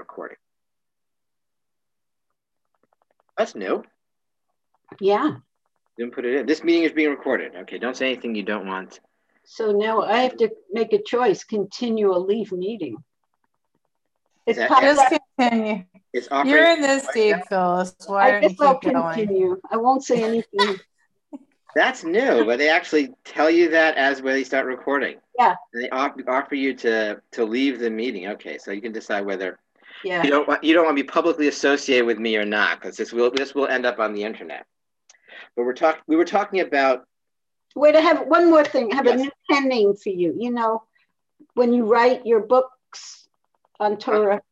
recording. That's new. Yeah. Didn't put it in. This meeting is being recorded. Okay, don't say anything you don't want. So now I have to make a choice, continue or leave meeting. Is that Just continue. It's You're in this deep, Phyllis. Why I don't you guess I'll keep going? continue. I won't say anything. That's new, but they actually tell you that as when they start recording. Yeah. And they offer you to leave the meeting. Okay, so you can decide whether Yeah. you don't want to be publicly associated with me or not, because this will end up on the internet. But we were talking about. Wait, I have one more thing. I have Yes. a new pen name for you. You know, when you write your books on Torah,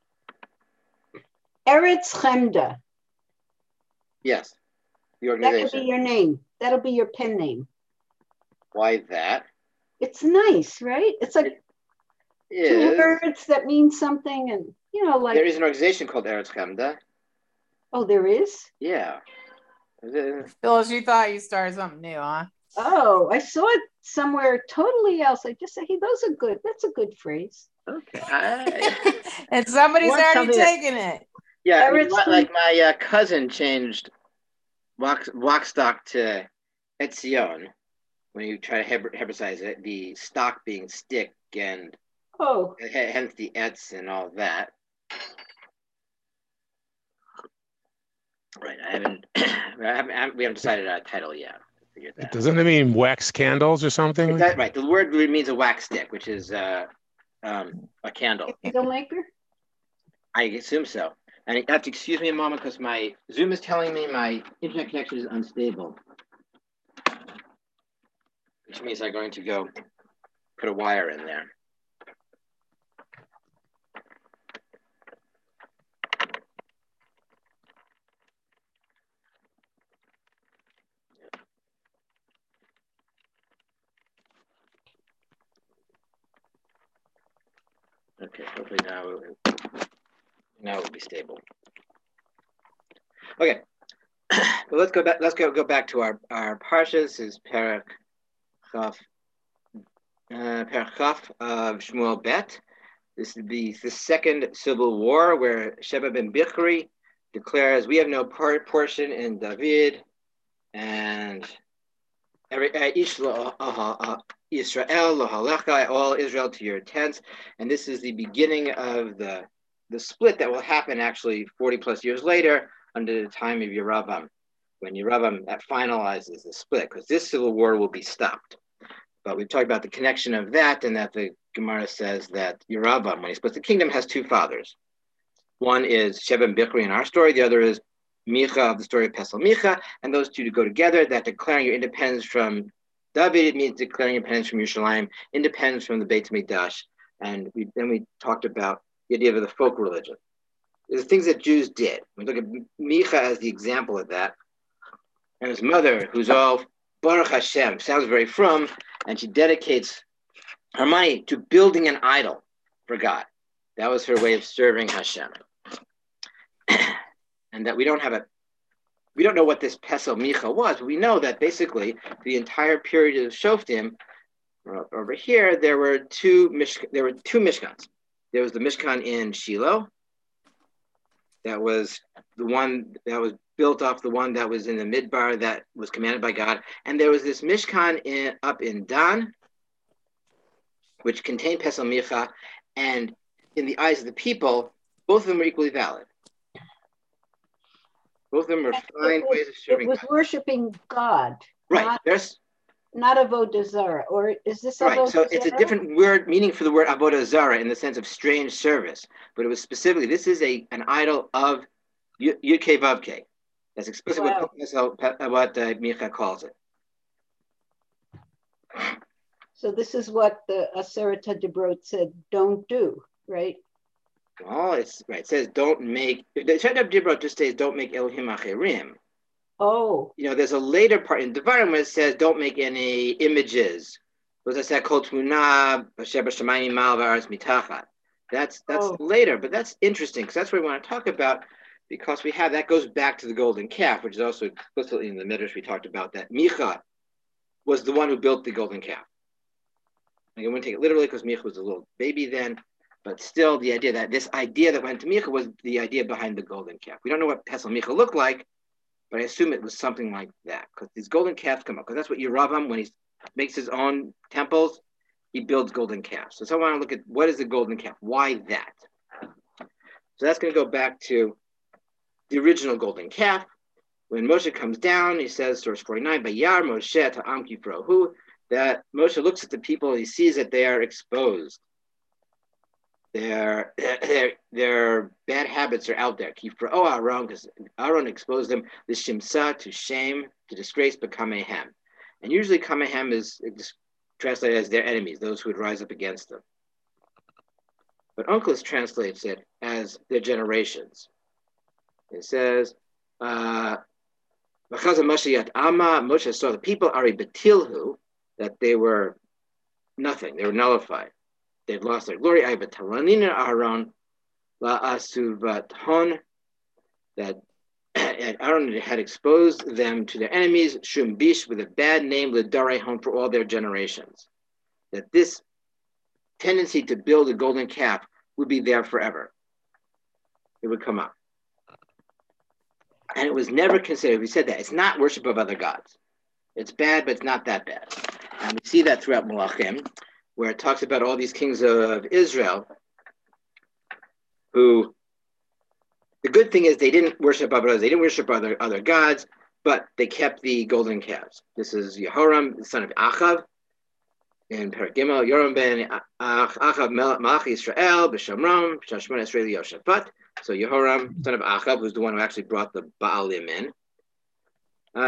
Eretz Chemda. Yes, the That organization. could be your name. That'll be your pen name. Why that? It's nice, right? It's like two Is words that mean something, and you know, like there is an organization called Eretz Chemda. oh, there is. Yeah. Phyllis, you thought you started something new, huh? Oh, I saw it somewhere totally else. I just said, hey, those are good. That's a good phrase. Okay. And somebody's Want already something taken it. Yeah, Eretz like my cousin changed Walkstock to Etzion when you try to hebraize it, the stock being stick and Oh, hence the Etz and all that. Right, we haven't decided our title yet. Doesn't it mean wax candles or something? Right, the word means a wax stick, which is a candle. candle maker? I assume so. And you have to excuse me a moment because my Zoom is telling me my internet connection is unstable, which means I'm going to go put a wire in there. Okay, hopefully now it'll be stable. Okay, well, let's go back. Let's go back to our parshas. This is Perek Chaf of Shmuel Bet. This is the second civil war where Sheba ben Bichri declares we have no portion in David, and Israel lohalecha, all Israel to your tents. And this is the beginning of the split that will happen actually 40 plus years later under the time of Yeravam, when Yeravam finalizes the split, because this civil war will be stopped. But we've talked about the connection of that, and that the Gemara says that Yeravam, when he splits the kingdom, has two fathers. One is Sheba and Bichri in our story. The other is Micha of the story of Pesel Micha. And those two to go together, that declaring your independence from David means declaring your independence from Yerushalayim, independence from the Beit Mikdash. And then we talked about the idea of the folk religion. The things that Jews did. We look at Micha as the example of that. And his mother, who's all Baruch Hashem, sounds very frum, and she dedicates her money to building an idol for God. That was her way of serving Hashem. And that we don't know what this Pesel Micha was, but we know that basically the entire period of Shoftim, over here, there were two Mishkans. There was the Mishkan in Shiloh. That was the one that was built off the one that was in the Midbar that was commanded by God. And there was this Mishkan up in Dan, which contained Pesel Micha, and in the eyes of the people, both of them were equally valid. Both of them were fine ways of serving God. It was worshiping God. Right. Not Avodah Zarah, or is this right? Avodah So it's a different word meaning for the word Avodah Zarah in the sense of strange service, but it was specifically this is an idol of Yud-Kei Vav-Kei. That's explicitly what Micha calls it. So this is what the Aseret HaDibrot said, don't do, right? Well, it's right. It says don't make. The Aseret HaDibrot just says don't make Elohim Acherim. Oh. There's a later part in Devarim where it says don't make any images. Was I said Kol Tmuna Sheba Shemayim Mal V'Aretz Mitachat. That's later, but that's interesting because that's what we want to talk about, because that goes back to the golden calf, which is also explicitly in the Midrash we talked about, that Micha was the one who built the golden calf. I wouldn't take it literally because Micha was a little baby then, But still, the idea that went to Micha was the idea behind the golden calf. We don't know what Pesel Micha looked like, but I assume it was something like that, because these golden calves come up. Because that's what Yeravam, when he makes his own temples, he builds golden calves. So I want to look at what is the golden calf? Why that? So that's going to go back to the original golden calf. When Moshe comes down, he says, source 49, Bayar Moshe ta'am kifrohu, that Moshe looks at the people and he sees that they are exposed. Their bad habits are out there. Kifrohu Aaron, because Aaron exposed them, the shimsa, to shame, to disgrace, but kamehem. And usually kamehem is translated as their enemies, those who would rise up against them. But Onkelos translates it as their generations. It says, Moshe saw the people Ari Betilhu, that they were nothing, they were nullified. They've lost their glory. Aaron that Aaron had exposed them to their enemies, Shumbish, with a bad name, L'darehon, for all their generations. That this tendency to build a golden calf would be there forever. It would come up. And it was never considered, we said that, it's not worship of other gods. It's bad, but it's not that bad. And we see that throughout Malachim, where it talks about all these kings of Israel who, the good thing is they didn't worship others, they didn't worship other gods, but they kept the golden calves. This is Yehoram, the son of Achav, in Paragimel, Yoram ben Achav Malach Israel, B'Shomron, Shashmon Israeli Yoshaphat. So Yehoram, son of Achav, who's the one who actually brought the Baalim in. He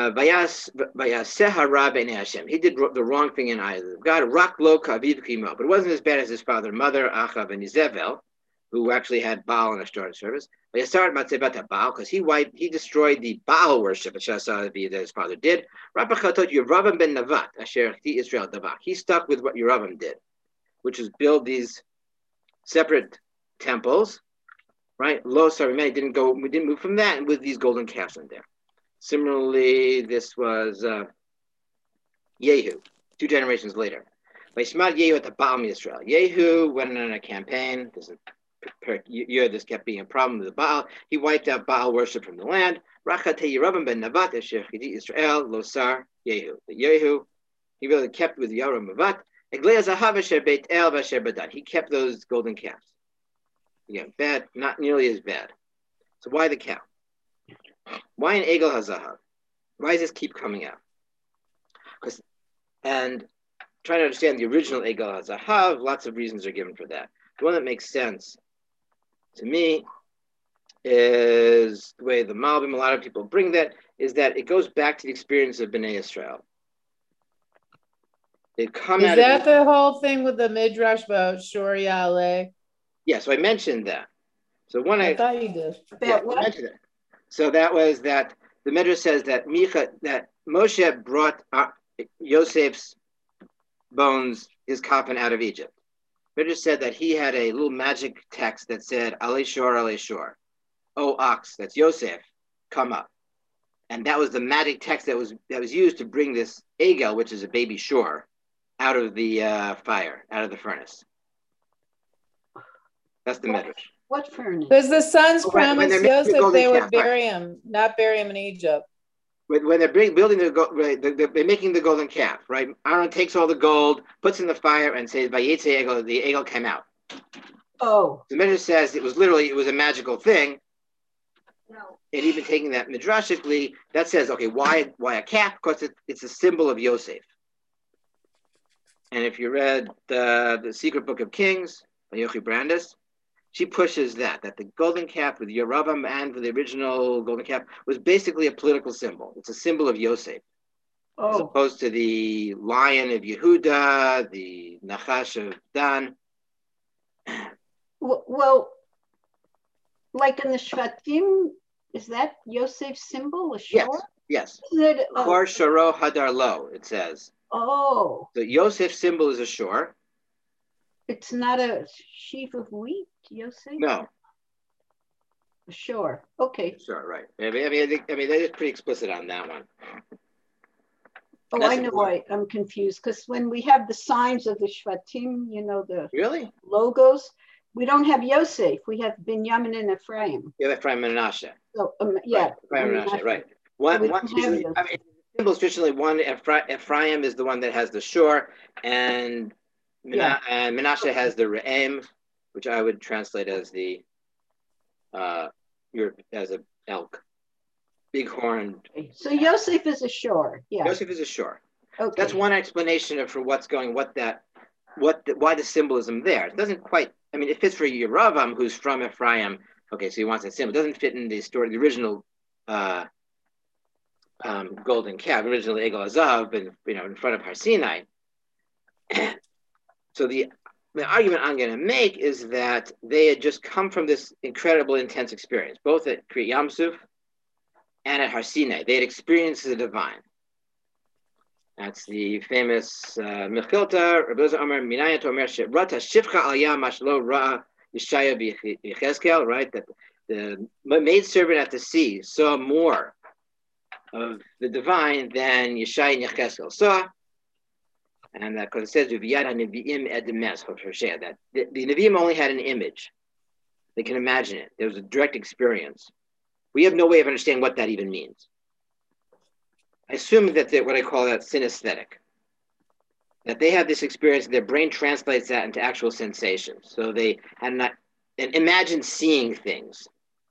did the wrong thing in eyes of God. But it wasn't as bad as his father and mother, Achav and Yezebel, who actually had Baal in a started service. But he started about Baal because he destroyed the Baal worship that his father did. Yeravam ben Navat, Asher Israel Davak. He stuck with what Yeravam did, which is build these separate temples, right? We didn't move from that, and with these golden calves in there. Similarly, this was Yehu, 2 generations later. Vaishmat Yehu at the Baal Yisrael. Yehu went on a campaign. This kept being a problem with the Baal. He wiped out Baal worship from the land. Rachate Yeravam ben Navat Asher Chidi Israel Losar Yehu. The Yehu, he really kept with Yoram Navat. Eglei Zahav Asher Beit El Asher Badan. He kept those golden calves. Again, bad, not nearly as bad. So why the cow? Why an Egel HaZahav? Why does this keep coming out? And trying to understand the original Egel HaZahav, lots of reasons are given for that. The one that makes sense to me is the way the Malbim, a lot of people bring that, is that it goes back to the experience of Bnei Israel. Is that the whole thing with the Midrash about Shor Yaleh? Yeah, so I mentioned that. So I thought you did. I mentioned it. So that was that the Midrash says that Moshe brought Yosef's bones, his coffin, out of Egypt. Midrash said that he had a little magic text that said, Ale Shor, O ox, that's Yosef, come up. And that was the magic text that was used to bring this Egel, which is a baby Shor, out of the fire, out of the furnace. That's the Midrash. What furnace? Because the sons promised Joseph they would bury him, not bury him in Egypt. When they're building they're making the golden calf, right? Aaron takes all the gold, puts in the fire, and says, "Vayetze Egel," the Egel came out. Oh. The Midrash says it was a magical thing. No. And even taking that midrashically, that says, okay, why a calf? Because it's a symbol of Yosef. And if you read the Secret Book of Kings by Yochi Brandis, she pushes that the golden calf with Yeravam and the original golden calf was basically a political symbol. It's a symbol of Yosef. Oh. As opposed to the lion of Yehuda, the Nachash of Dan. Well, like in the Shvatim, is that Yosef's symbol, a shor? Yes. Kor Shoro Hadar Lo, it says. Oh. The Yosef symbol is a shor. It's not a sheaf of wheat, Yosef? No. Sure. Okay. Sure, right. I mean, they're just pretty explicit on that one. Oh, I know why I'm confused. Because when we have the signs of the Shvatim, the really logos, We don't have Yosef. We have Binyamin and Ephraim. You have Ephraim and Menashe. So, yeah. Right. Ephraim and Menashe, right. One symbols traditionally, one Ephraim is the one that has the shore, and Menashe has the re'em, which I would translate as the as a elk, bighorn. So Yosef is a shore. Yeah. Yosef is a shore. Okay. That's one explanation for why the symbolism there. It doesn't quite. I mean, it fits for Yeravam, who's from Ephraim. Okay, so he wants that symbol. It doesn't fit in the story, the original golden calf, originally Egel Azav, but in front of Har Sinai. So the argument I'm going to make is that they had just come from this incredible, intense experience, both at Kriyat Yamsuf and at Har Sinai. They had experienced the divine. That's the famous Mechilta, Rabbi Elazar Omer, Minayat Omer, Rata Shifcha Al Yam Mashlo Ra Yeshaya B'Yechezkel, right? That the maidservant at the sea saw more of the divine than Yeshaya and Yechezkel saw. And that because it says that the Nevi'im only had an image. They can imagine it. There was a direct experience. We have no way of understanding what that even means. I assume that what I call that synesthetic. That they have this experience, their brain translates that into actual sensations. So they had not imagine seeing things.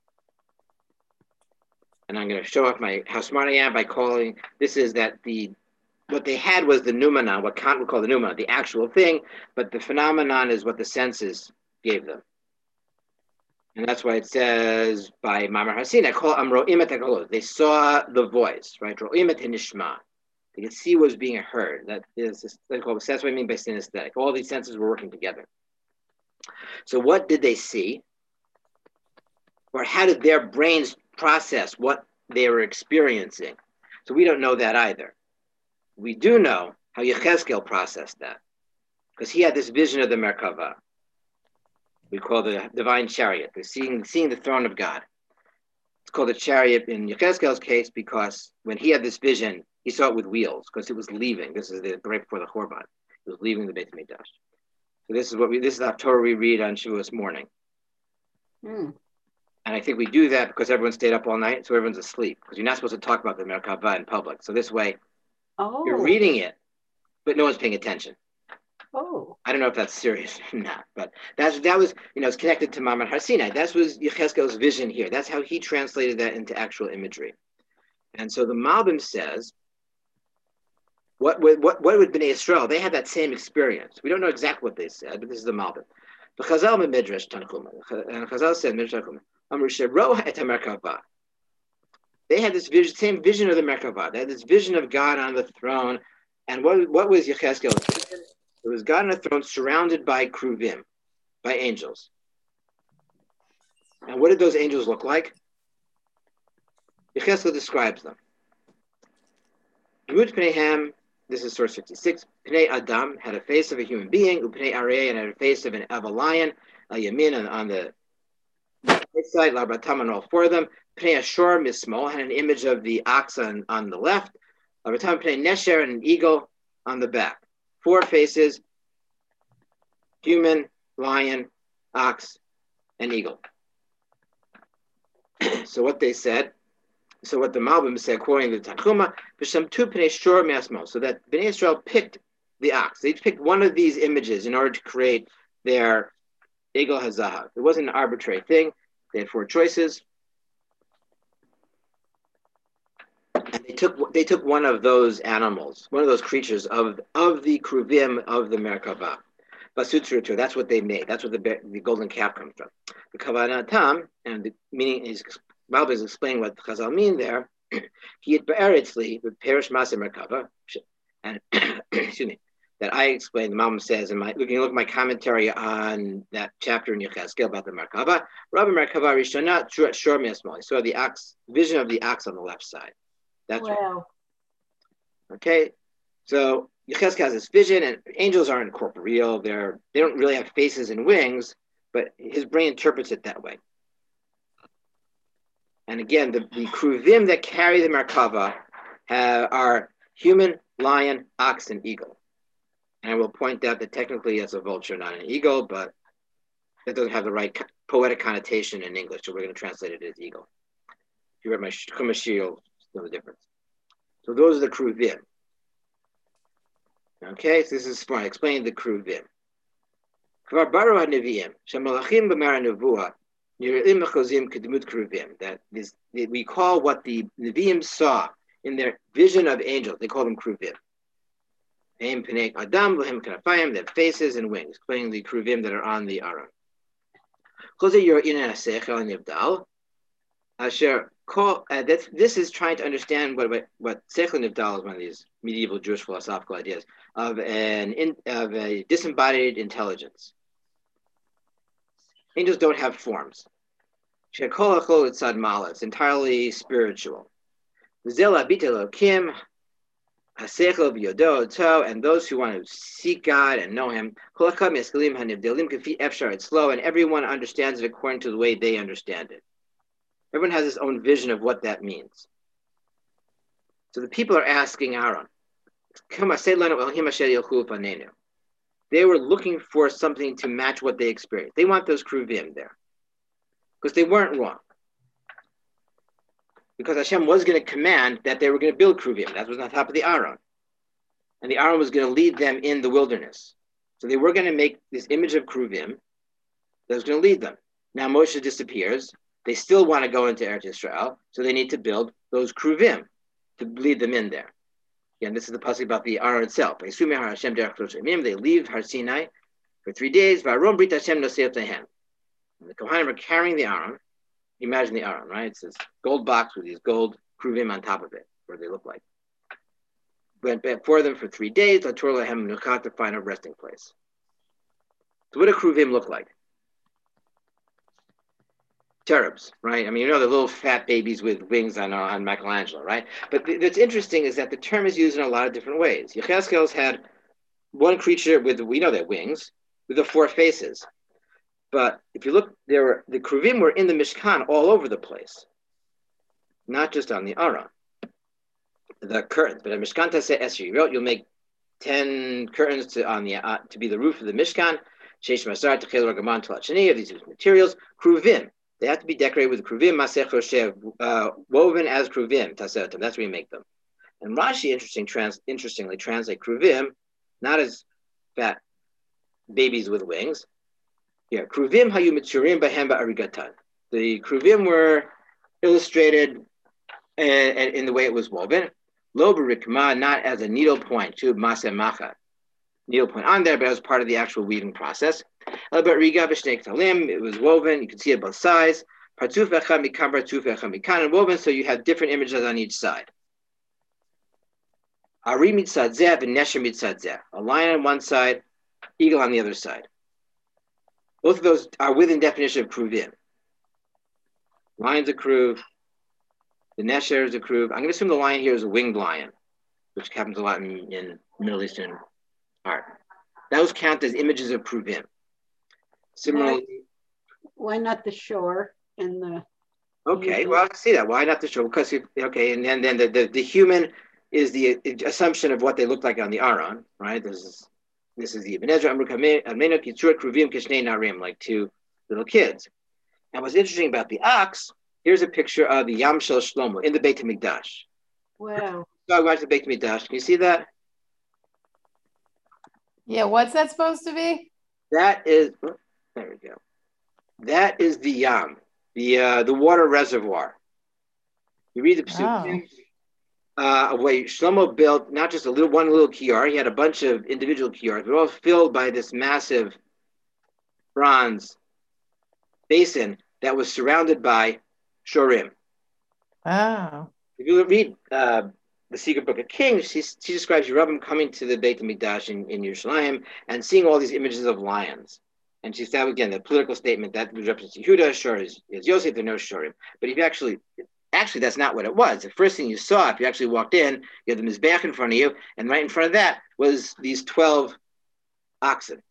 And I'm going to show off how smart I am by calling this is that what they had was the noumenon, what Kant would call the noumenon, the actual thing, but the phenomenon is what the senses gave them. And that's why it says by Mamar Har Sinai, they saw the voice, right? They could see what was being heard. That's what I mean by synesthetic. All these senses were working together. So what did they see? Or how did their brains process what they were experiencing? So we don't know that either. We do know how Yechezkel processed that, because he had this vision of the Merkava. We call the divine chariot. We're seeing the throne of God. It's called a chariot in Yechezkel's case because when he had this vision, he saw it with wheels because it was leaving. This is right before the Chorban. It was leaving the Beit Mikdash. So this is the Torah we read on Shavuos morning. And I think we do that because everyone stayed up all night, so everyone's asleep because you're not supposed to talk about the Merkava in public. So this way, you're reading it, but no one's paying attention. I don't know if that's serious or not, but that was it's connected to Mamar Har Sinai. That was Yechezkel's vision here. That's how he translated that into actual imagery. And so the Malbim says, what would Bnei Yisrael? They had that same experience. We don't know exactly what they said, but this is the Malbim. The Chazal Midrash Tanchuma, and Chazal said Midrash Tanchuma, Amr Sheroh et HaMerkava. They had this same vision of the Merkava. They had this vision of God on the throne. And what was Yechezkel's vision? It was God on a throne surrounded by kruvim, by angels. And what did those angels look like? Yechezkel describes them. Yud Pneihem, this is source 56, Pnei Adam had a face of a human being, Upnei Arei, and had a face of a lion, a Yamin on the right side, Labratam on all four of them, Pnei Ashur Mismo had an image of the ox on the left, Labratam Pnei Nesher and an eagle on the back. 4 faces, human, lion, ox, and eagle. So what they said, what the Malbim said, according to Tanchuma, so that Bnei Yisrael picked the ox. They picked one of these images in order to create their Egel HaZahav. It wasn't an arbitrary thing. They had 4 choices. And they took one of those animals, one of those creatures of the kruvim of the Merkava. Basutrutu, that's what they made. That's what the golden calf comes from. The Kavanatam, and the meaning is, Malbim is explaining what Chazal mean there. He had be'eritzli with perish masa Merkava, and excuse me, that I explained. The Malbim says, look at my commentary on that chapter in Yechezkel about the Merkava. Rabbi Merkava Rishonah Truat Shor Miasmol. So the ox, vision of the ox on the left side. That's wow. Right. Okay, so Yechezkel has this vision, and angels aren't corporeal. They don't really have faces and wings, but his brain interprets it that way. And again, the kruvim that carry the Merkava are human, lion, ox, and eagle. And I will point out that technically it's a vulture, not an eagle, but that doesn't have the right poetic connotation in English, so we're going to translate it as eagle. If you read my Chumash, you'll know the difference. So those are the kruvim. Okay, so this is smart. Explain the kruvim. Kvar baru ha-neviim, shemalachim b'mar ha-nevuah, nir'im mechozim kedmut kruvim. That we call what the neviim saw in their vision of angels. They call them kruvim. Aim penei adam v'hem kanafayim. They have faces and wings. Explaining the kruvim that are on the aron. Chozeh yor'in ha-sechel nivdal. Asher call. This is trying to understand what Sechel Nivdal is, one of these medieval Jewish philosophical ideas of a disembodied intelligence. Angels don't have forms. It's entirely spiritual. And those who want to seek God and know Him, it's slow, and everyone understands it according to the way they understand it. Everyone has his own vision of what that means. So the people are asking Aaron, they were looking for something to match what they experienced. They want those kruvim there. Because they weren't wrong. Because Hashem was going to command that they were going to build kruvim. That was on top of the Aaron. And the Aaron was going to lead them in the wilderness. So they were going to make this image of kruvim that was going to lead them. Now Moshe disappears. They still want to go into Eretz Yisrael, so they need to build those kruvim to lead them in there. Again, this is the pasuk about the Aron itself. They leave Har Sinai for 3 days. And the Kohanim are carrying the Aron. Imagine the Aron, right? It's this gold box with these gold kruvim on top of it, what they look like. Went before them for 3 days, to find a resting place. So what do kruvim look like? Cherubs, right? I mean, the little fat babies with wings on Michelangelo, right? But what's interesting is that the term is used in a lot of different ways. Yechezkel's had one creature with, we know they're wings, with the 4 faces. But if you look, the kruvim were in the Mishkan all over the place, not just on the Aron, the curtains. But a Mishkan taseh esher, you'll make 10 curtains to be the roof of the Mishkan. Sheish masar techel ragaman talat sheni, of these materials, kruvim. They have to be decorated with kruvim, masech roshev, woven as kruvim, tasetem. That's where you make them. And Rashi, interestingly, translate kruvim not as fat babies with wings. Yeah, kruvim hayu mitzurim bahem ba'arigatan. The kruvim were illustrated in the way it was woven. Lo b'rikma, not as a needle point, to maseh macha, needle point on there, but as part of the actual weaving process. It was woven, you can see it both sides. And woven, so you have different images on each side. A lion on one side, eagle on the other side. Both of those are within definition of kruvim. Lion's a kruv, the nesher is a kruv. I'm going to assume the lion here is a winged lion, which happens a lot in Middle Eastern art. Those count as images of kruvim. Similarly, why not the shore and the? Okay, well, I see that. Why not the shore? Because and then the human is the assumption of what they look like on the Aron, right? This is the Ibn Ezra Amrukamenok Yitzur Kruvim Kishnei Narim, like 2 little kids. And what's interesting about the ox? Here's a picture of the Yam Shel Shlomo in the Beit HaMikdash. Wow. So I went to the Beit HaMikdash. Can you see that? Yeah, what's that supposed to be? That is. There we go. That is the Yam, the water reservoir. You read the Pesukim, where Shlomo built not just one little kiyar, he had a bunch of individual kiyars, but all filled by this massive bronze basin that was surrounded by shorim. Oh. If you read the Secret Book of Kings, she describes Yerubim coming to the Beit HaMikdash in Yerushalayim and seeing all these images of lions. And she said, again, the political statement that represents Yehuda, Shor is Yosef, there are no Shorim. But if you actually, that's not what it was. The first thing you saw, if you actually walked in, you had the Mizbeach in front of you, and right in front of that was these 12 oxen.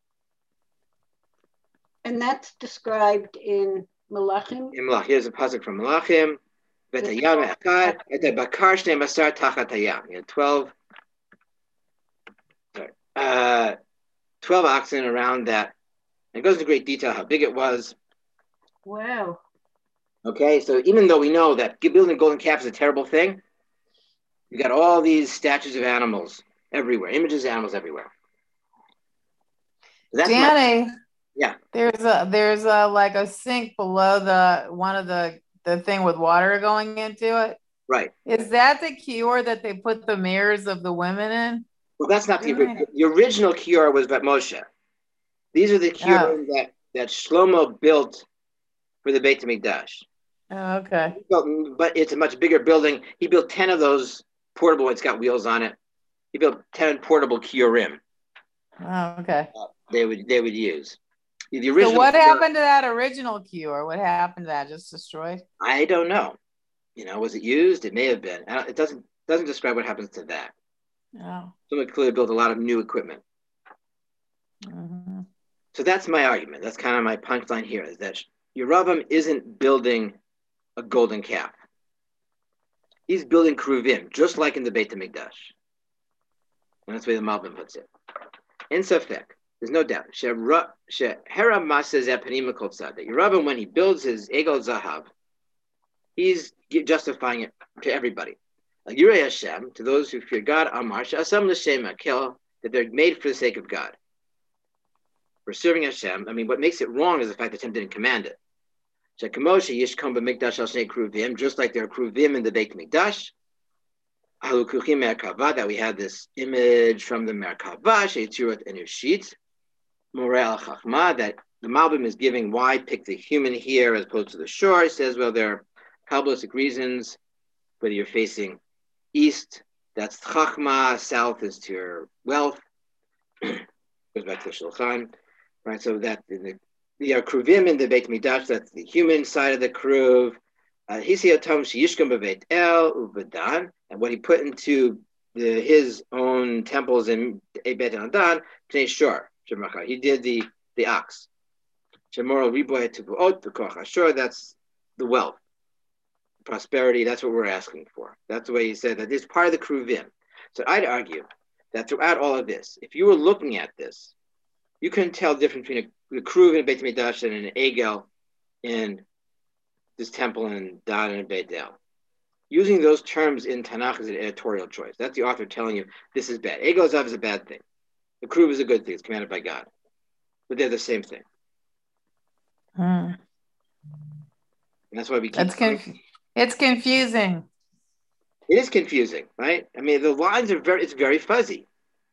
And that's described in Malachim? In Malachim. Here's a pasuk from Malachim. V'tayam echad, et bakar shnei masar tachat hayam. You had 12 oxen around that And it goes into great detail how big it was. Wow. Okay, so even though we know that building golden calf is a terrible thing, you got all these statues of animals everywhere, images of animals everywhere. So that's Danny, yeah. There's a like a sink below the thing with water going into it. Right. Is that the kior that they put the mirrors of the women in? Well, that's not the original kior was Beit Moshe. These are the kior that Shlomo built for the Beit HaMikdash. Oh, okay. But it's a much bigger building. He built 10 of those portable. It's got wheels on it. He built 10 portable kiorim. Oh, okay. They would use. The original. So what happened to that original kior? What happened to that? Just destroyed? I don't know. Was it used? It may have been. It doesn't describe what happens to that. Oh. Someone clearly built a lot of new equipment. Mm-hmm. So that's my argument. That's kind of my punchline here, is that Yeravam isn't building a golden calf. He's building kruvim, just like in the Beit HaMikdash. And that's the way the Malbim puts it. In Safek, there's no doubt. That Yeravam, when he builds his Egel Zahav, he's justifying it to everybody. Like Yirei Hashem, to those who fear God, Amar, Asam L'Shem Akel, that they're made for the sake of God. For serving Hashem, what makes it wrong is the fact that Hashem didn't command it. Just like there are kruvim in the Beit Mikdash, that we have this image from the Merkava, Sheitzurot and Yushit, Morel Chachma, that the Malbim is giving why pick the human here as opposed to the shore. It says, well, there are Kabbalistic reasons, whether you're facing east, that's Chachma, south is to your wealth. Goes back to the Shulchan, right? So that the kruvim in the Beit Mikdash, that's the human side of the kruv. And what he put into his own temples in Beit Hadan, he did the ox. That's the wealth, prosperity. That's what we're asking for. That's the way he said that this is part of the kruvim. So I'd argue that throughout all of this, if you were looking at this, you couldn't tell the difference between the kruv in Beit Mikdash and an egel in this temple in Dan and Beit El. Using those terms in Tanakh is an editorial choice. That's the author telling you this is bad. Egel Zav is a bad thing. The kruv is a good thing. It's commanded by God. But they're the same thing. And that's why we keep... It's confusing. It is confusing, right? The lines are it's very fuzzy.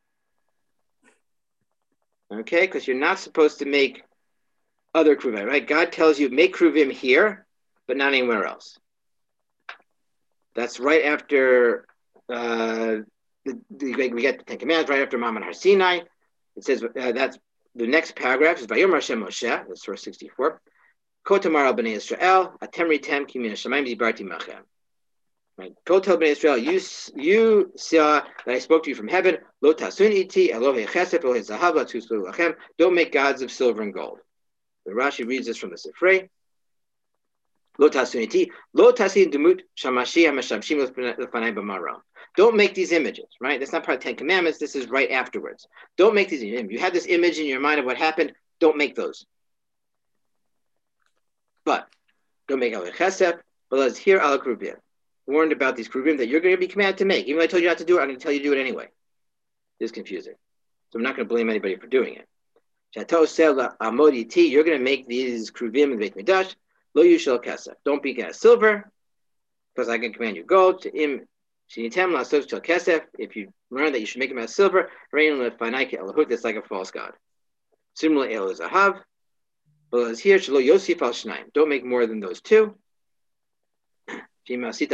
Okay? Because you're not supposed to make other kruvim, right? God tells you, make kruvim here, but not anywhere else. That's right after we get the Ten Commandments, right after Mammon Har Sinai. It says that's the next paragraph is Vayomer Hashem Moshe, that's verse 64. Ko tamar al bnei Yisrael, atem ritem ki min hashamayim dibarti machem. Right. Go tell bnei Yisrael, you saw that I spoke to you from heaven. Lo tasun iti Elohei chesed Elohei zahav latuslu lachem. Don't make gods of silver and gold. The Rashi reads this from the Sifrei. Lo tasun iti lo tasin demut shamashi hamashamshim lefanai b'maram. Don't make these images, right? That's not part of the Ten Commandments. This is right afterwards. Don't make these images. You have this image in your mind of what happened. Don't make those. But don't make Elohei chesed. But let's hear al kruvim. Warned about these kruvim that you're going to be commanded to make. Even though I told you not to do it, I'm going to tell you to do it anyway. It's confusing. So I'm not going to blame anybody for doing it. You're going to make these kruvim in the Beit Mikdash. Lo yushel kesef. Don't be silver, because I can command you gold. If you learn that you should make them out of silver, that's like a false god. Similarly, el zahav. But here, shelo yosif al shnaim. Don't make more than those two. You make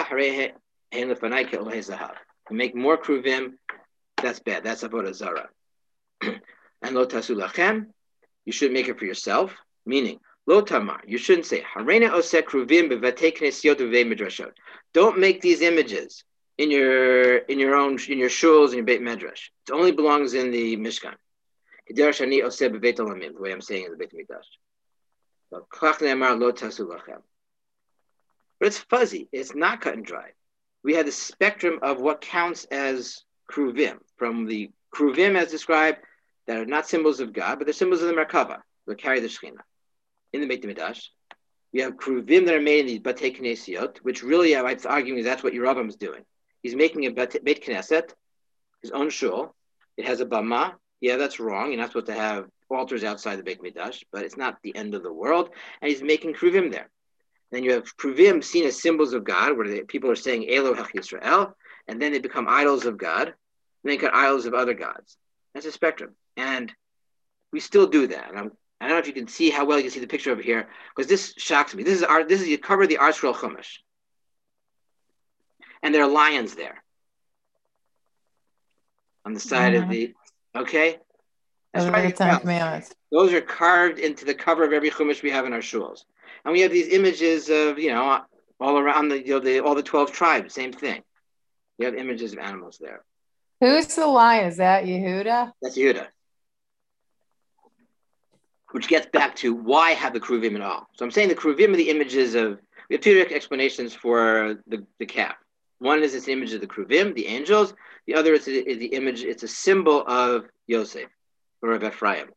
more kruvim, that's bad. That's avodah zara. And lo tasu lachem, you shouldn't make it for yourself. Meaning, lo tamar, you shouldn't say harena oseh kruvim b'vatei knesiot uvei midrashot. Don't make these images in your shuls and your beit medrash. It only belongs in the Mishkan. K'derech ani oseh b'beit olamim, the way I'm saying in the Beit Mikdash. Klach ne'amar lo tasu lachem. But it's fuzzy. It's not cut and dry. We have the spectrum of what counts as kruvim, from the kruvim as described that are not symbols of God, but they're symbols of the Merkava. will carry the Shekhinah in the Beit Midrash. We have kruvim that are made in these Batei Knesiot, which really I'm arguing is that's what Yerabam is doing. He's making a Beit Knesset, his own shul. It has a bama. Yeah, that's wrong. You're not supposed to have altars outside the Beit Midrash, but it's not the end of the world. And he's making kruvim there. Then you have kruvim seen as symbols of God, where people are saying Elohech Yisrael, and then they become idols of God, and they become idols of other gods. That's a spectrum, and we still do that. And I don't know if you can see how well you can see the picture over here, because this shocks me. This is you cover the Art Scroll Chumash, and there are lions there on the side of the. Okay, that's Those are the Ten Commandments. Those are carved into the cover of every Chumash we have in our shuls, and we have these images of all around all the 12 tribes. Same thing. You have images of animals there. Who's the lion? Is that Yehuda? That's Yehuda. Which gets back to why have the kruvim at all. So I'm saying the kruvim are the images of. We have two explanations for the calf. One is it's an image of the kruvim, the angels. The other is the image. It's a symbol of Yosef or of Ephraim.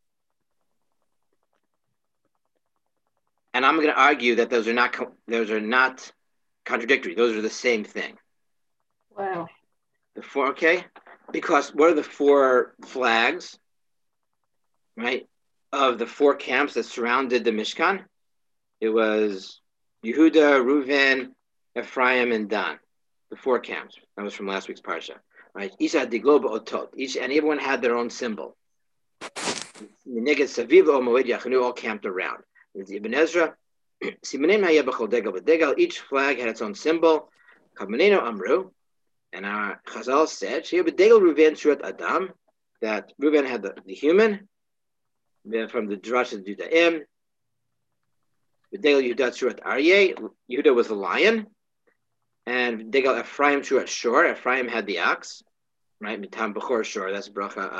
And I'm going to argue that those are not contradictory. Those are the same thing. Wow. Because what are the four flags, right, of the four camps that surrounded the Mishkan? It was Yehuda, Reuven, Ephraim, and Dan. The four camps. That was from last week's parsha, right? Isa diglo ba'otot. And everyone had their own symbol. Neged saviv omoed yachnu, all camped around. Ibn Ezra, Simanim hayeh b'chol degel v'degel. Each flag had its own symbol. Kavmanenu amru. And our Chazal said, Degel Reuven Shurat Adam, that Reuven had the human, from the Drash of Judaim. Degel Yehuda Shurat Aryeh, Yehuda was the lion. And Degel Ephraim Shurat Shor, Ephraim had the ox, right? Mitam Bechor Shor, that's bracha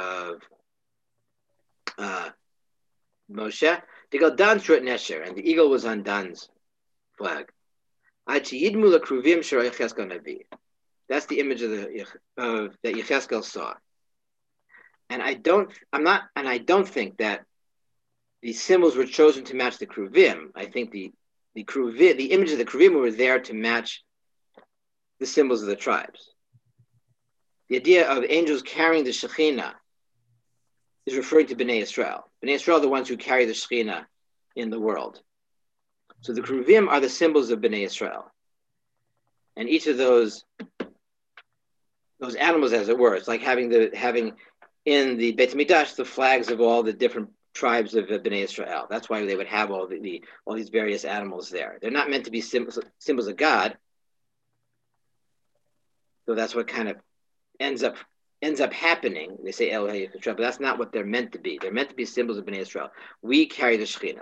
of Moshe. Degel Dan Shurat Nesher, and the eagle was on Dan's flag. Yidmu L'Kruvim Shor Yechezkel Navi. That's the image of that Yechezkel saw. And I don't think that the symbols were chosen to match the kruvim. I think the image of the kruvim were there to match the symbols of the tribes. The idea of angels carrying the Shekhinah is referring to Bnei Yisrael. Bnei Yisrael are the ones who carry the Shekhinah in the world. So the kruvim are the symbols of Bnei Yisrael. And each of those animals, as it were, it's like having in the Beit Midrash the flags of all the different tribes of Bnei Israel. That's why they would have all these various animals there. They're not meant to be symbols of God. So that's what kind of ends up happening. They say Elohei Yisrael, but that's not what they're meant to be. They're meant to be symbols of Bnei Israel. We carry the Shekhinah.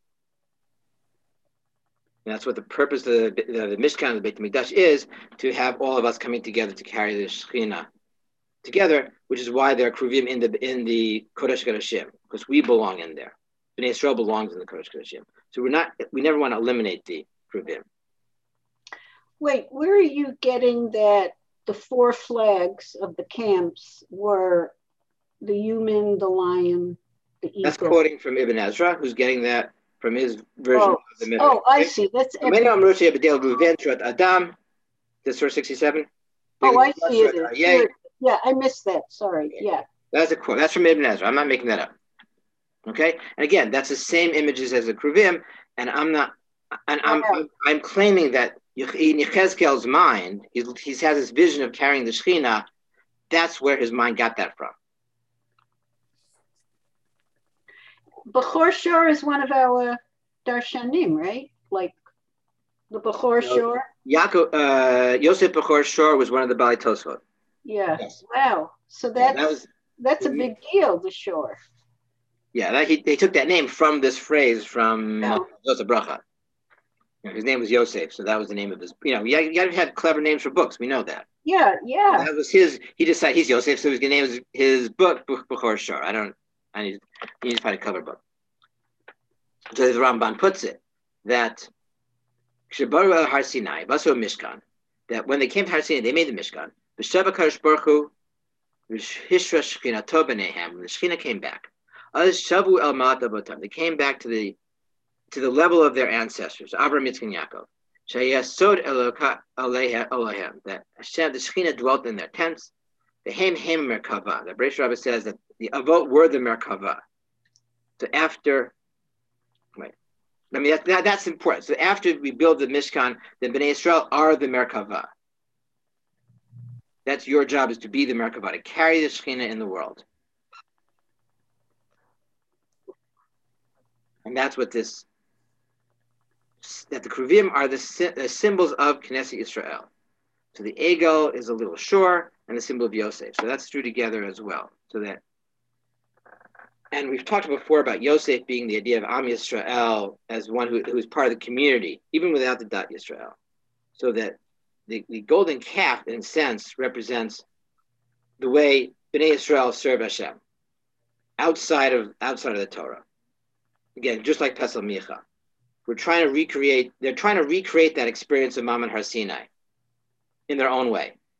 And that's what the purpose of the Mishkan of the Beit Mikdash is, to have all of us coming together to carry the Shekhinah together, which is why there are kruvim in the Kodesh Kodashim, because we belong in there. Bnei Yisrael belongs in the Kodesh Kodashim. So we never want to eliminate the kruvim. Wait, where are you getting that the four flags of the camps were the human, the lion, the eagle? That's quoting from Ibn Ezra, who's getting that from his version of the Midrash. Oh, I see. That's Adam. This verse 67. Oh, I see it. Yeah, I missed that. Sorry. Yeah. That's a quote. That's from Ibn Ezra. I'm not making that up. Okay. And again, that's the same images as the kruvim. And I'm claiming that in Yechezkel's mind, he has this vision of carrying the Shekhinah. That's where his mind got that from. Bechor Shor is one of our darshanim, right? Like the Bechor Shor. Yosef Bechor Shor was one of the Bali Tosfot. Yeah. Yes. Wow. So that's a big deal, the Shor. Yeah, they took that name from this phrase from Yosef Bracha. His name was Yosef, so that was the name of his. You got to have clever names for books. We know that. Yeah. That was his. He decided he's Yosef, so he was going to name his book Bechor Shor. I need to find a cover book. So the Ramban puts it that Shebaru el Har Sinai, Baso Mishkan, that when they came to Har Sinai, they made the Mishkan. V'sheva Kadosh Baruch Hu, Hishra Shechinato b'neihem, when the Shekhinah came back. Shavu el Mata Botam. They came back to the level of their ancestors, Abraham, Yitzchak, and Yaakov. Shayasod Eloka Alehem, that Hashem, the Shekhinah dwelt in their tents. The Hem Merkava. The Breish Rabbah says that the Avot were the Merkava. So after, right? I mean that's important. So after we build the Mishkan, then Bnei Israel are the Merkava. That's your job, is to be the Merkava, to carry the Shekhinah in the world. And that's what that the Kruvim are the symbols of Knesset Israel. So the Egel is a little shore, and the symbol of Yosef. So that's true together as well. So that, and we've talked before about Yosef being the idea of Am Yisrael as one who is part of the community, even without the dot Yisrael. So that the golden calf, in a sense, represents the way Bnei Yisrael serve Hashem outside of the Torah. Again, just like Pesel Micha. They're trying to recreate that experience of Mammon Har Sinai in their own way.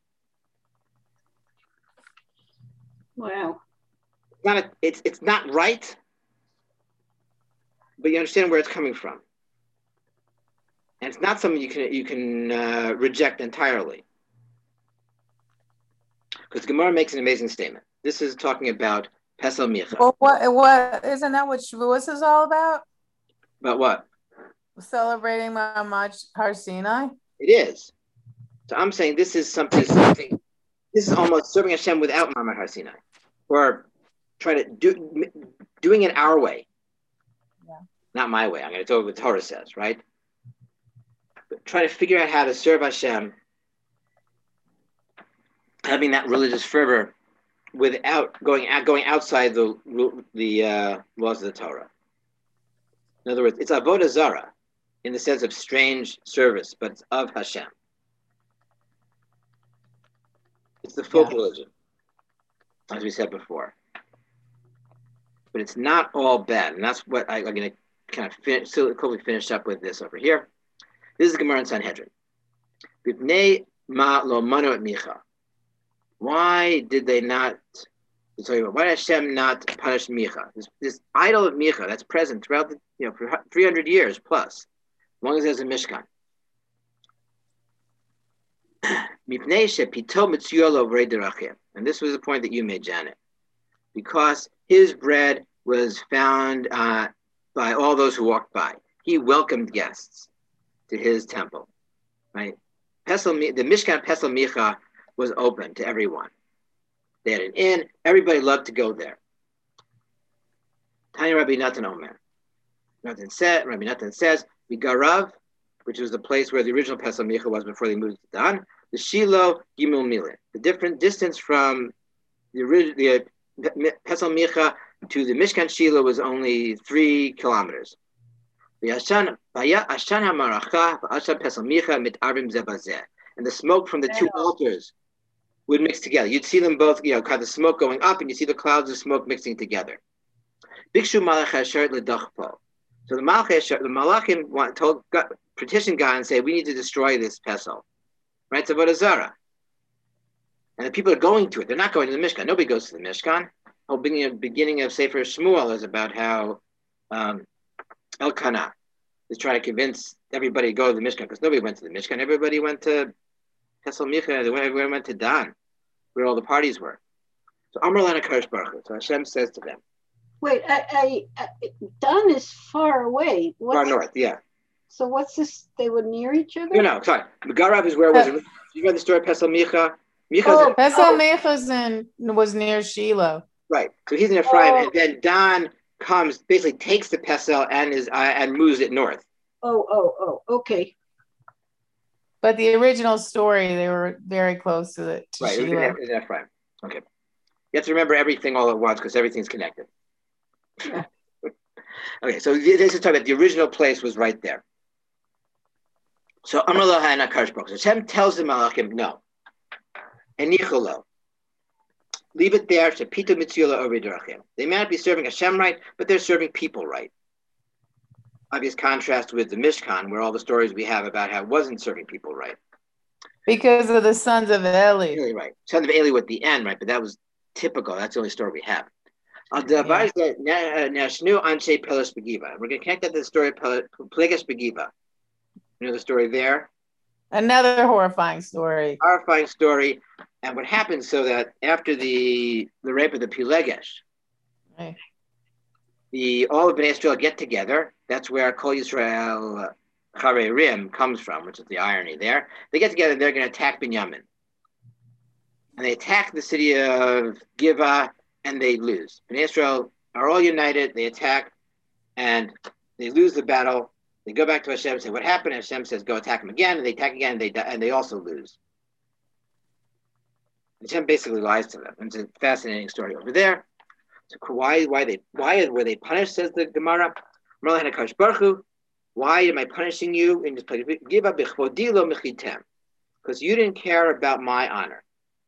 Wow. It's not right, but you understand where it's coming from. And it's not something you can reject entirely. Because Gemara makes an amazing statement. This is talking about Pesel Micha. Well, what isn't that what Shavuos is all about? About what? Celebrating Mammon Har Sinai? It is. So I'm saying this is something. This is almost serving Hashem without Mammon Har Sinai, or try to doing it our way. Yeah. Not my way. I'm going to tell you what the Torah says, right? But try to figure out how to serve Hashem, having that religious fervor without going outside the laws of the Torah. In other words, it's avodah zarah in the sense of strange service, but it's of Hashem. It's the folk religion, as we said before. But it's not all bad, and that's what I'm going to kind of quickly finish up with this over here. This is Gemara in Sanhedrin. B'nei ma lo manu et Micha. Why did they not? Why did Hashem not punish Micha? This idol of Micha that's present throughout the for 300 years plus, as long as there's a Mishkan. And this was the point that you made, Janet, because his bread was found by all those who walked by. He welcomed guests to his temple, right? The Mishkan Pesel Micha was open to everyone. They had an inn. Everybody loved to go there. Tanya Rabbi Natan Omer. Rabbi Natan says, Vigarav, which was the place where the original Pesel Micha was before they moved to Dan, the Shiloh Gimel Milet. The different distance from the Pesel Micha to the Mishkan Shiloh was only 3 kilometers. And the smoke from the two altars would mix together. You'd see them both, kind of the smoke going up, and you see the clouds of smoke mixing together. Bikshu Malach Hasher L'Dachpo. So the Malachim petitioned God and say, we need to destroy this Pesel. Right? It's avodah zarah. And the people are going to it. They're not going to the Mishkan. Nobody goes to the Mishkan. The whole beginning of Sefer Shmuel is about how Elkanah is trying to convince everybody to go to the Mishkan, because nobody went to the Mishkan. Everybody went to Pesel Micha. Everyone went to Dan, where all the parties were. So Amar Lana Kadosh Baruch Hu. So Hashem says to them. Wait, Dan is far away. Far north, yeah. So what's this? They were near each other? No, sorry. Megarav is where it was. You read the story of Pesel Micha? Pesel Micha was near Shiloh. Right. So he's in Ephraim, and then Dan comes, basically takes the Pesel and moves it north. Okay. But the original story, they were very close to it. Right, it was in Ephraim. Okay. You have to remember everything all at once because everything's connected. Yeah. Okay, so this is talking about the original place was right there. So Amar Lo Ha'ana Kadosh Baruch Hu. Hashem tells the Malachim, no. Enicholo. Leave it there. Shepito Mitziola Ovidrachim. They may not be serving Hashem right, but they're serving people right. Obvious contrast with the Mishkan, where all the stories we have about how it wasn't serving people right. Because of the sons of Eli. Really right. Sons of Eli at the end, right? But that was typical. That's the only story we have. We're going to connect that to the story of Peleges Begiva. You know the story there? Another horrifying story. Horrifying story. And what happens so that after the rape of the Peleges, Right. all of Bnei Israel get together. That's where Kol Yisrael Charerim comes from, which is the irony there. They get together, they're going to attack Binyamin. And they attack the city of Giva, and they lose. Bnei Israel are all united, they attack, and they lose the battle. They go back to Hashem and say, what happened? And Hashem says, go attack them again, and they attack again, and they also lose. Hashem basically lies to them. And it's a fascinating story over there. So why were they punished, says the Gemara? Why am I punishing you in this place? Because you didn't care about my honor.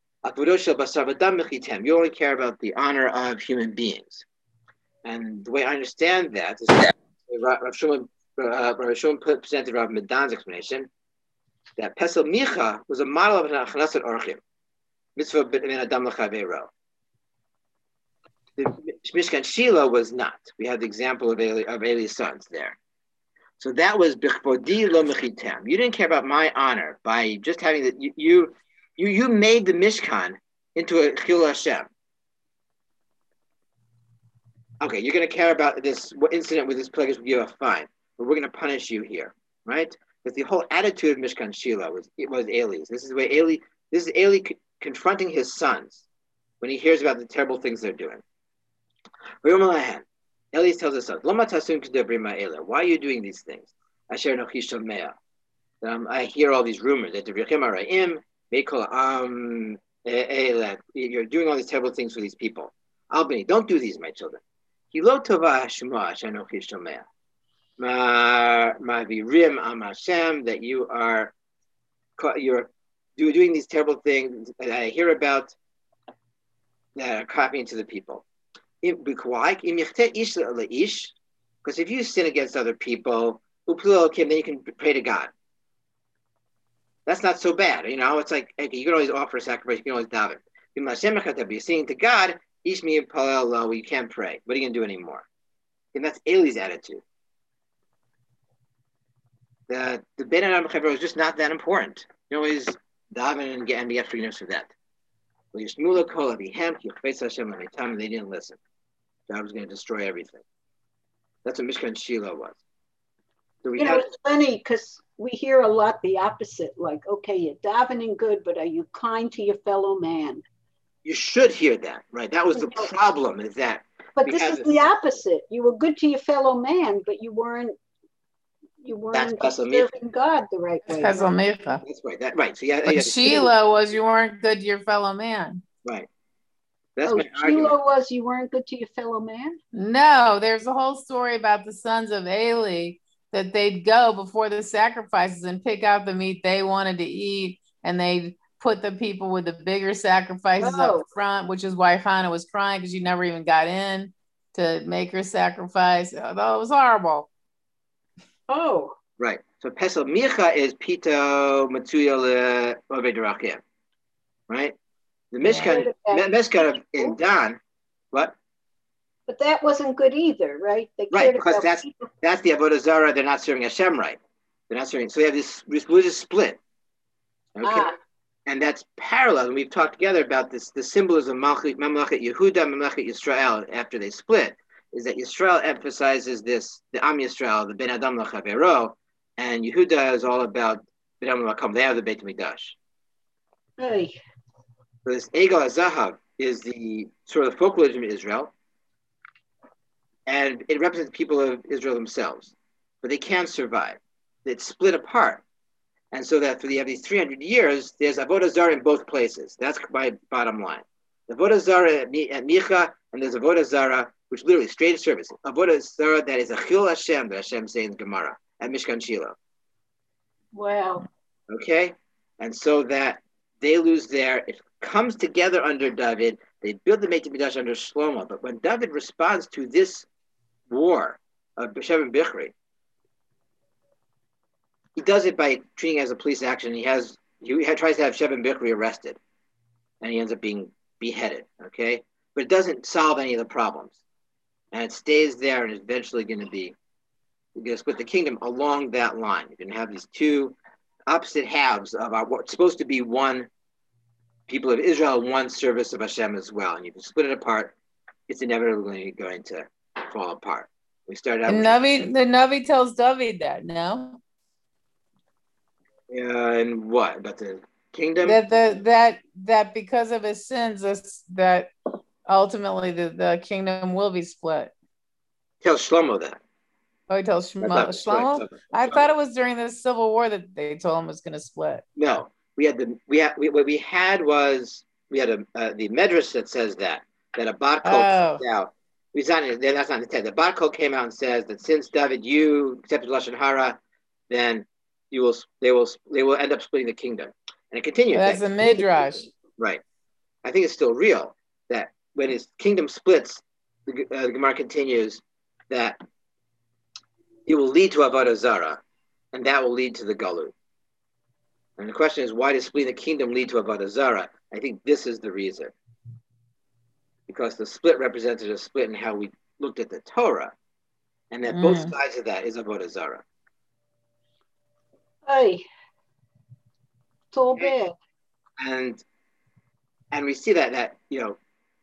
You only care about the honor of human beings. And the way I understand that is that Rav Shimon presented Rav Medan's explanation that Pesel Micha was a model of an Achnasat Orchim, mitzvah ben Adam l'chaveiro. The Mishkan Shiloh was not. We have the example of Eli's sons there. So that was Bichvodi lo mechitem. You didn't care about my honor by just having that. You made the Mishkan into a Chil Hashem. Okay, you're going to care about this incident with this Peleges Begiva, fine, but we're going to punish you here, right? Because the whole attitude of Mishkan Shiloh was Eli's. This is Eli confronting his sons when he hears about the terrible things they're doing. Eli tells his sons, why are you doing these things? I hear all these rumors that you're doing all these terrible things for these people. Albany, don't do these, my children. That you're doing these terrible things that I hear about that are copying to the people. Because if you sin against other people, then you can pray to God. That's not so bad. You know, it's like, okay, you can always offer a sacrifice, you can always daven. You're singing to God, you can't pray. What are you going to do anymore? And that's Eli's attitude. The Ben Adam Chaver is just not that important. You always daven and get forgiveness for that. And they didn't listen. God was going to destroy everything. That's what Mishkan Shiloh was. So it's funny because we hear a lot the opposite. Like, okay, you're davening good, but are you kind to your fellow man? You should hear that, right? That was the problem, is that. But this is the opposite. You were good to your fellow man, but you weren't serving God the right way. That's right. Right. So but Shiloh was you weren't good to your fellow man. Right. That's my argument. Shiloh was you weren't good to your fellow man? No, there's a whole story about the sons of Eli that they'd go before the sacrifices and pick out the meat they wanted to eat, and they'd put the people with the bigger sacrifices up front, which is why Hannah was crying because she never even got in to make her sacrifice. Oh, that was horrible. Oh. Right. So Pesel Micha is Pito Matsuya Ovedrachim. Right? The Mishkan in Dan, what? But that wasn't good either, right? Right, because that's the Avodah Zarah. They're not serving Hashem right. They're not serving. So they have this religious split. Okay. And that's parallel. And we've talked together about this. The symbolism of Mamlechet Yehuda, Mamlechet Yisrael after they split is that Yisrael emphasizes this, the Am Yisrael, the Ben Adam L'Chavero, and Yehuda is all about Ben Adam L'Kam. They have the Beit Mikdash. Hey. So this Egel HaZahav is the sort of folk religion of Israel, and it represents the people of Israel themselves, but they can't survive. It's split apart. And so that you have these 300 years, there's Avodah Zarah in both places. That's my bottom line. The Avodah Zarah at Micha, and there's Avodah Zarah, which literally straight service. Avodah Zarah that is a Chil Hashem, that Hashem saying in the Gemara, at Mishkan Shiloh. Wow. Okay? And so that they lose there. It comes together under David. They build the Beit Mikdash under Shlomo. But when David responds to this war of Sheva Bichri, he does it by treating it as a police action. He tries to have Sheva Bichri arrested, and he ends up being beheaded. Okay, but it doesn't solve any of the problems. And it stays there and is eventually going to split the kingdom along that line. You're going to have these two opposite halves of what's supposed to be one people of Israel, one service of Hashem as well. And if you split it apart, it's inevitably going to fall apart. We started out. The Navi tells David that, no? And what about the kingdom? That because of his sins, that ultimately the kingdom will be split. Tell Shlomo that. Oh, he tells Shlomo. I thought it was during the Civil War that they told him it was going to split. No, what we had was the Medrash that says that a Bat Kol comes out. That's not the text. The Bat Kol came out and says that since David you accepted Lashon Hara, then they will end up splitting the kingdom. And it continues. That's a Midrash. Right. I think it's still real that when his kingdom splits, the Gemara continues that it will lead to Avodah Zarah, and that will lead to the Galut. And the question is, why does splitting the kingdom lead to Avodah Zarah? I think this is the reason. Because the split represented a split in how we looked at the Torah, and that both sides of that is Avodah Zarah. Hey, it's all bad. And we see that and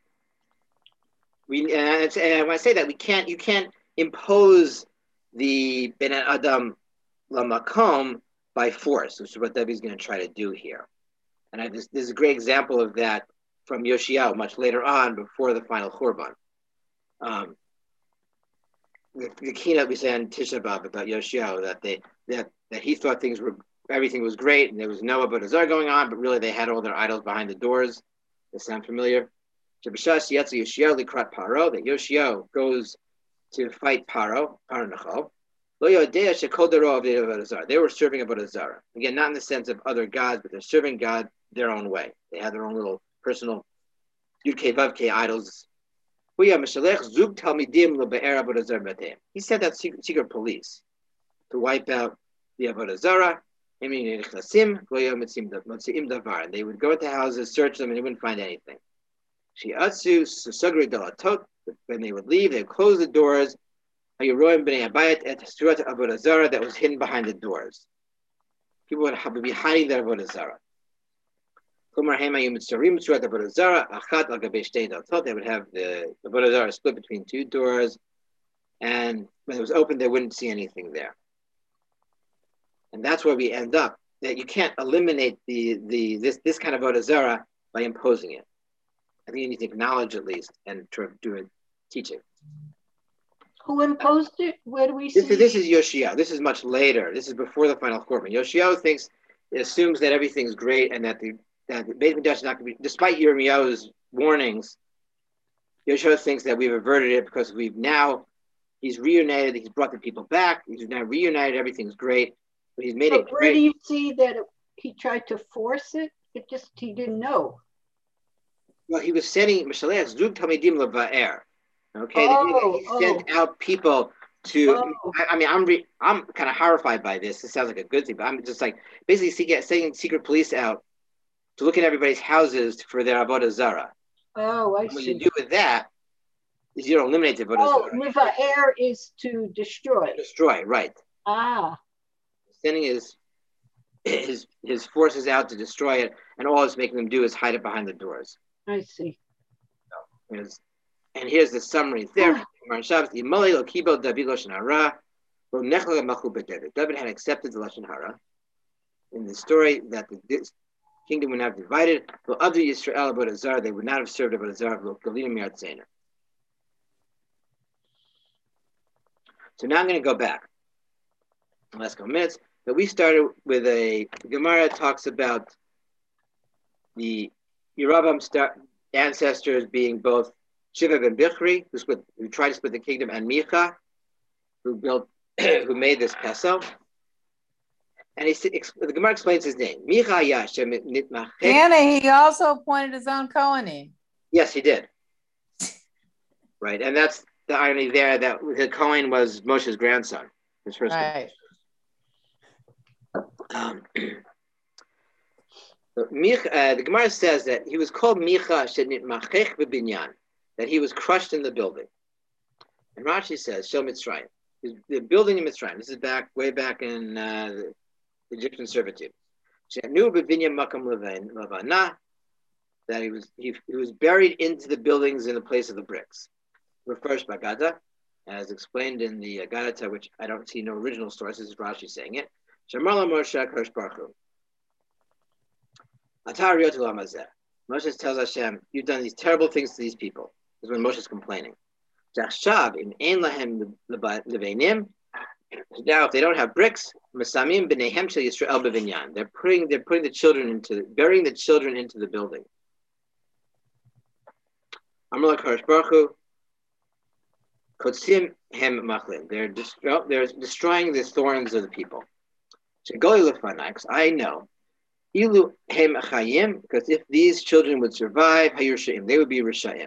when I say that you can't impose the Ben Adam Lamakom by force, which is what David's going to try to do here. And this is a great example of that from Yoshiyahu much later on, before the final Churban. The keynote we say on Tisha B'Av about Yoshiyahu that he thought everything was great and there was no Avodah Zarah going on, but really they had all their idols behind the doors. That sound familiar? That Yoshiyahu goes to fight Paro Nechal. They were serving Avodah Zarah. Again, not in the sense of other gods, but they're serving God their own way. They had their own little personal Yud-Kei Vav-Kei idols. He sent out secret police to wipe out the Avodah Zarah. And they would go into houses, search them, and they wouldn't find anything. When they would leave, they would close the doors. That was hidden behind the doors. People would be hiding their Avodah Zarah. They would have the Avodah Zarah split between two doors, and when it was open, they wouldn't see anything there. And that's where we end up. That you can't eliminate this kind of Avodah Zarah by imposing it. I think you need to acknowledge at least and do a teaching. Who imposed it? Where do we see? This is Yoshiyahu. This is much later. This is before the final Churban. Yoshiyahu assumes that everything's great and that the Beit Mikdash is not going to be, despite Yirmiyahu's warnings. Yoshiyahu thinks that we've averted it because he's reunited. He's brought the people back. He's now reunited. Everything's great, but he's made it great. Where do you see that he tried to force it? He didn't know. Well, he was sending Mishaleach Zug Talmidim LeVa'er. Okay, he sent out people to. I'm kind of horrified by this. It sounds like a good thing, but I'm just like basically sending secret police out to look at everybody's houses for their Avodah Zarah. Oh, I see. What you do with that is you don't eliminate the Avodah Zarah. LeVa'er is to destroy. Destroy, right? Ah. Sending his forces out to destroy it, and all it's making them do is hide it behind the doors. I see. And here's the summary there. David had accepted the Lashon Hara. In the story that the kingdom would not have divided, but other Yisrael Avodah Zarah, they would not have served Avodah Zarah. So now I'm going to go back. The last couple minutes. But we started with the Gemara talks about the Yeravam ancestors being both Shiva ben Bichri, who tried to split the kingdom, and Micha, who made this Pesel. And the Gemara explains his name. Micha Yashem Nitmachek. Anna, he also appointed his own Kohanim. Yes, he did. Right, and that's the irony there, that the Kohen was Moshe's grandson, his first right. The Gemara says that he was called Micha Shenitmachech B'Binyan. that he was crushed in the building. And Rashi says, Shel Mitzrayim. The building in Mitzrayim. This is way back in the Egyptian servitude. That he was buried into the buildings in the place of the bricks. Refers by Gada, as explained in the Gadata, which I don't see no original source. This is Rashi saying it. Shamala Moshe Kadosh Baruch Hu. Moshe tells Hashem, you've done these terrible things to these people. This is when Moshe is complaining. Now, if they don't have bricks, they're burying the children into the building. They're destroying the thorns of the people. I know. Because if these children would survive, they would be Rishayim.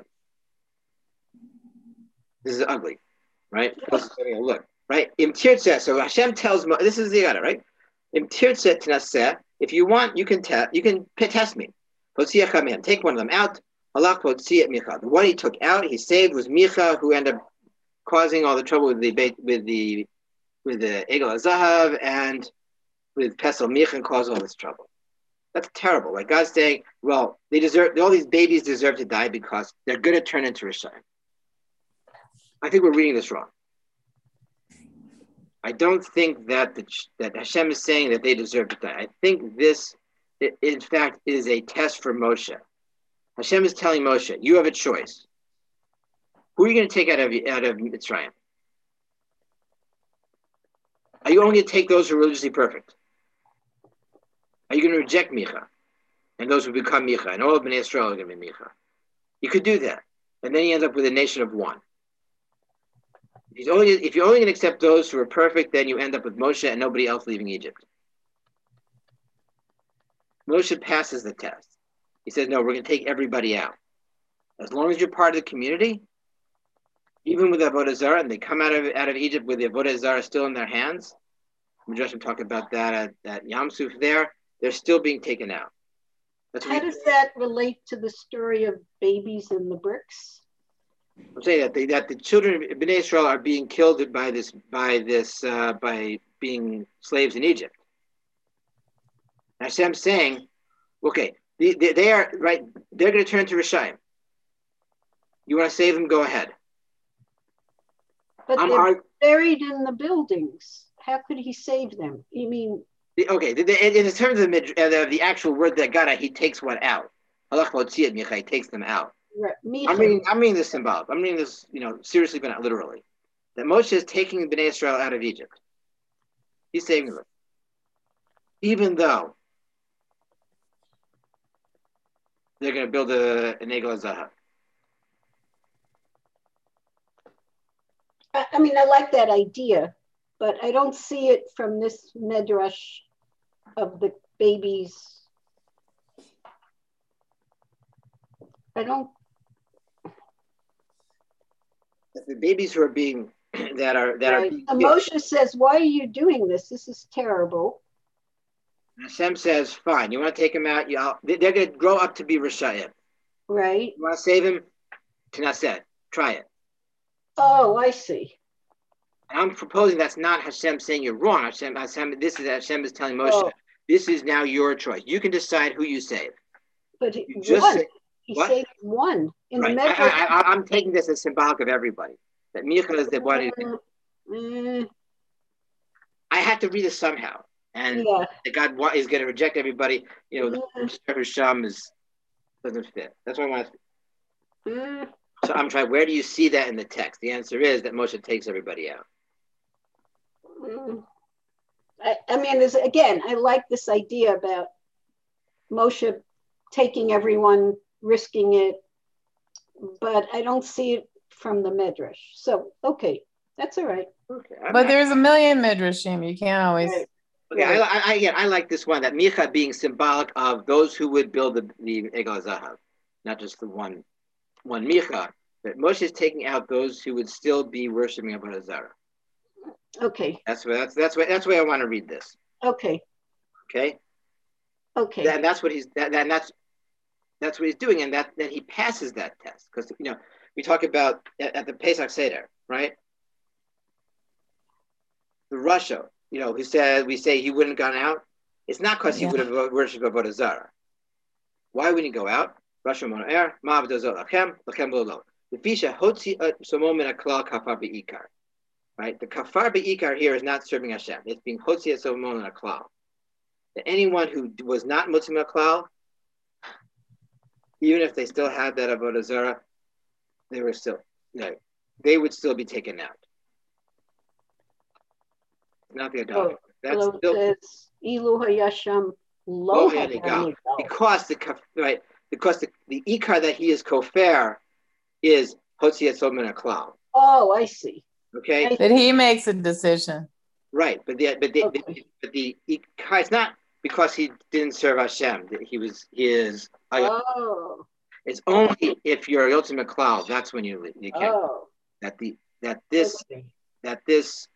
This is ugly, right? Look, right? So Hashem tells this is the Yada, right? If you want, you can test me. Take one of them out. The one he took out, he saved, was Micha, who ended up causing all the trouble with the Egel HaZahav and with Pesel Micha, and caused all this trouble. That's terrible. Like God's saying, well, all these babies deserve to die because they're going to turn into Rishayim. I think we're reading this wrong. I don't think that Hashem is saying that they deserve to die. I think this, in fact, is a test for Moshe. Hashem is telling Moshe, you have a choice. Who are you going to take out of Mitzrayim? Are you only going to take those who are religiously perfect? Are you going to reject Micha? And those who become Micha, and all of Bnei Israel are going to be Micha. You could do that. And then you end up with a nation of one. If you're only going to accept those who are perfect, then you end up with Moshe and nobody else leaving Egypt. Moshe passes the test. He says, no, we're going to take everybody out. As long as you're part of the community, even with Avodah Zarah, and they come out of Egypt with the Avodah Zarah still in their hands, Midrashim talk about that at Yam Suf there, they're still being taken out. How does that relate to the story of babies in the bricks? I'm saying that the children of Bnei Israel are being killed by being slaves in Egypt. Hashem's saying, okay, they are right. They're going to turn to Rishayim. You want to save them? Go ahead. But they're buried in the buildings. How could he save them? You mean? Okay, in terms of the actual word that God, he takes one out. He takes them out. Right. I'm reading this symbolic. I'm reading this, seriously, but not literally. That Moshe is taking Bnei Israel out of Egypt. He's saving them, even though they're going to build an Egel HaZahav. I mean, I like that idea, but I don't see it from this medrash of the babies. I don't. The babies who are being that are being Moshe says, "Why are you doing this? This is terrible." Hashem says, "Fine, you want to take them out? They're going to grow up to be Rishayim. Right? You want to save them? Knesset, try it." Oh, I see. And I'm proposing that's not Hashem saying you're wrong. Hashem is telling Moshe, this is now your choice. You can decide who you save. But he saved one. Right. I'm taking this as symbolic of everybody. That Micha is the one. I have to read this somehow. And that God is going to reject everybody. The Sham doesn't fit. That's why I want to. So I'm trying, where do you see that in the text? The answer is that Moshe takes everybody out. I mean, again, I like this idea about Moshe taking everyone, risking it, but I don't see it from the Midrash. So, okay, that's all right. Okay, but there's a million Midrashim. You can't always... Right. Okay, I like this one, that Micha being symbolic of those who would build the Egel HaZahav, not just the one Micha, but Moshe is taking out those who would still be worshiping Avodah Zarah. Okay. That's why I want to read this. Okay. Okay. Okay. And that's what he's that's what he's doing, and that he passes that test, because we talk about at the Pesach Seder, right? The Russia, who said, we say he wouldn't have gone out. It's not because he would have worshipped Avodah Zarah. Why wouldn't he go out? Russia Monoer, Ma'avdozot Lachem, Lachem Lolo. The Fisha Hotzi Somom min Aklal Kafar Be'ikar. Right? The Kafar Be'ikar here is not serving Hashem. It's being Hotzi Somom min Aklal. That anyone who was not Motzi min Aklal, even if they still had that Avodah Zarah, they would still be taken out. Not the adoption. That's so still Ilu Hayasham Lo because the ikar that he is kofer is Hotziat Somen Aklal. Oh, I see. Okay, that he makes a decision. Right, but the ikar is not because he didn't serve Hashem. He is. Oh. It's only if you're Yotzim Aklal, that's when you can't. Oh. That this.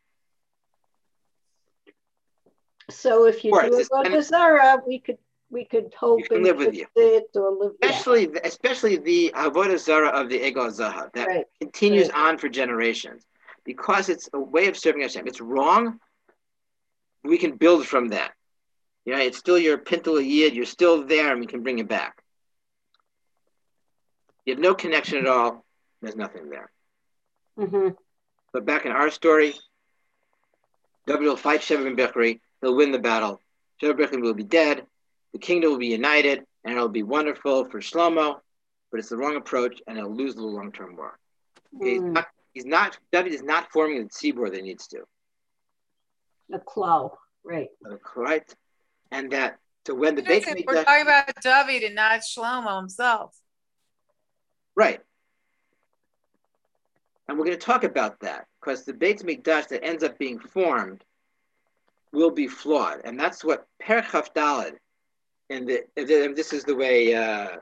So if you do Avodah Zarah, we could hope and live with you. It or live. Especially the Avodah Zarah of the Egel Zahav that continues on for generations, because it's a way of serving Hashem. It's wrong. We can build from that. It's still your Pintel Yid. You're still there, and we can bring it back. You have no connection at all. There's nothing there. Mm-hmm. But back in our story, David will fight Sheva ben Bichri. He'll win the battle. Sheva ben Bichri will be dead. The kingdom will be united, and it'll be wonderful for Shlomo. But it's the wrong approach, and it'll lose the long-term war. Okay? David is not forming the tzibur that he needs to. The klal, right? Right, and that so when the Beit Mikdash, we're talking about David and not Shlomo himself. Right. And we're going to talk about that because the Beit Mikdash that ends up being formed will be flawed, and that's what Perek Chaf Daled. And this is the way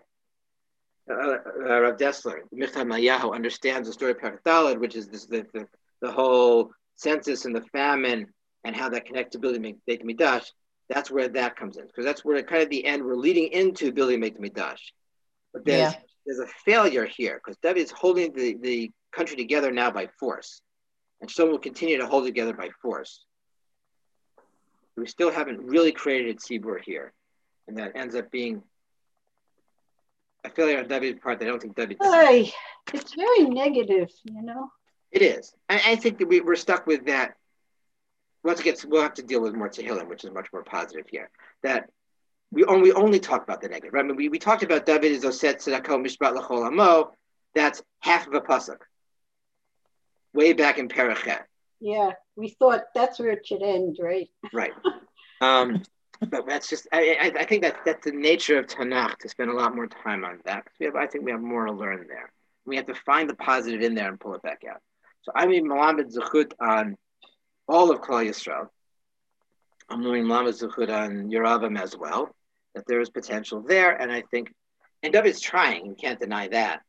Rav Dessler, Michtav Mayahu, understands the story of Perek Daled, which is the whole census and the famine and how that connects to building Beit Mikdash. That's where that comes in, because that's where kind of the end we're leading into building Beit Mikdash. But there's a failure here because David is holding the country together now by force, and so will continue to hold together by force. We still haven't really created a tzibur here, and that ends up being a failure on David's part. I don't think David. It's very negative, It is. I think that we're stuck with that. We'll have to deal with more Tehillim, which is much more positive here. That we only talk about the negative, right? I mean, we talked about David is Oset Tzedakah Mishpat L'Chol Amo. That's half of a pasuk. Way back in Perek. Yeah, we thought that's where it should end, right? Right. But that's just, I think that's the nature of Tanakh, to spend a lot more time on that. I think we have more to learn there. We have to find the positive in there and pull it back out. So I mean, Malamed Zechut on all of Klal Yisrael. I'm doing Malamed Zechut on Yeravam as well, that there is potential there. And I think, and David's trying, you can't deny that.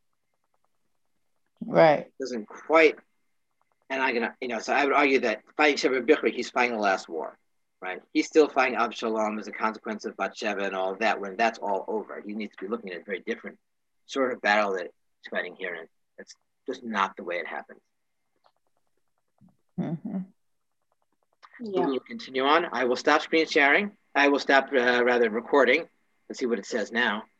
Right. Doesn't quite, and I'm gonna, so I would argue that fighting Sheva Bichri, he's fighting the last war, right? He's still fighting Avshalom as a consequence of Bathsheba and all of that. When that's all over, he needs to be looking at a very different sort of battle that he's fighting here, and it's just not the way it happens. Mm-hmm. Yeah. We will continue on. I will stop screen sharing. I will stop recording. Let's see what it says now.